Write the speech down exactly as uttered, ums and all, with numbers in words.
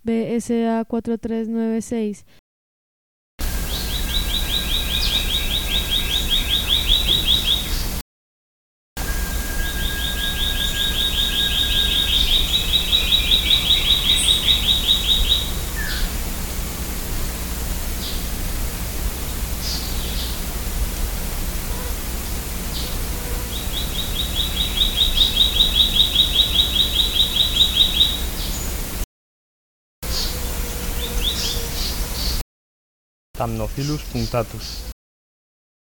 B S A cuatro tres nueve seis. Thamnophilus punctatus.